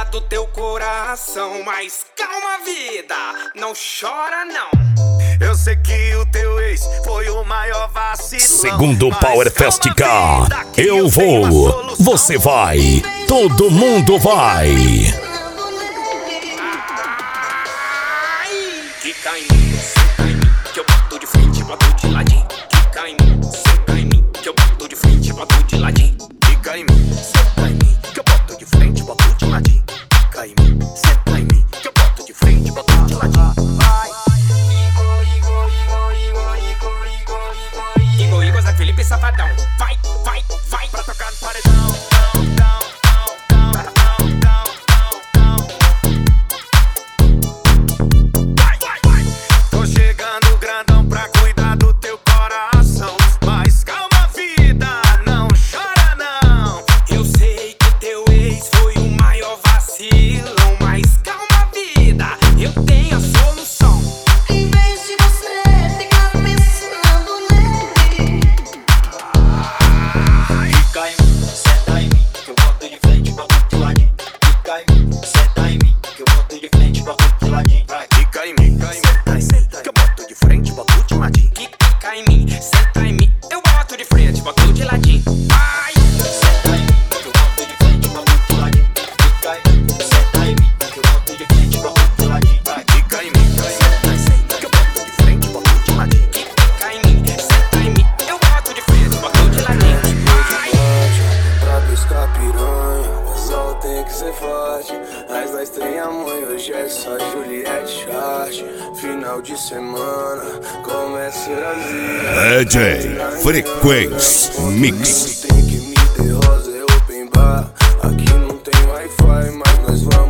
do teu coração. Mas calma, vida, não chora não. Eu sei que o teu ex foi o maior vacilão. Segundo Power Fest Car, eu vou, você vai, todo mundo vai. Quica em mim, senta em mim, que eu boto de frente, boto de ladinho. Quica em mim, senta em mim, que eu boto de frente, boto de ladinho. Quica em mim, senta em mim, que eu boto de frente, boto de ladinho. Quica em mim, senta em mim, que eu boto de frente, boto de ladinho. Igor, Zé Felipe Safadão. Vai, vai, vai pra tocar no paredão. Vai, vai, vai. Tô chegando grandão pra cuidar do teu coração. Mas calma, vida, não chora não. Eu sei que teu ex foi o maior vacilão. Mas calma, vida, eu tenho a solução. Em vez de você ficar pensando nele, Fica em mim, senta em mim, que eu boto de frente, boto de ladinho. Fica em mim, senta em mim, que eu boto de frente, boto de ladinho. Vai. Fica em mim, senta, que eu boto de frente, boto de ladinho. Fica em mim, senta em mim, eu boto de frente, boto de ladinho. Vai. Senta em mim, que eu boto de frente, boto de ladinho. Fica em mim, senta em mim, que eu boto de frente, boto de ladinho. Vai. Fica em mim, senta, que eu boto de frente, boto de ladinho. Fica em mim, senta em mim, eu boto de frente, boto de ladinho. Vai. Pra pescar piranha, o sol tem que ser forte. Mas nós tem amanhã, hoje é só Juliette Chart. Final de semana, começa a Brasil. DJ Frequência Mix. Tem que me ter rosa, é open bar. Aqui não tem Wi-Fi, mas nós vamos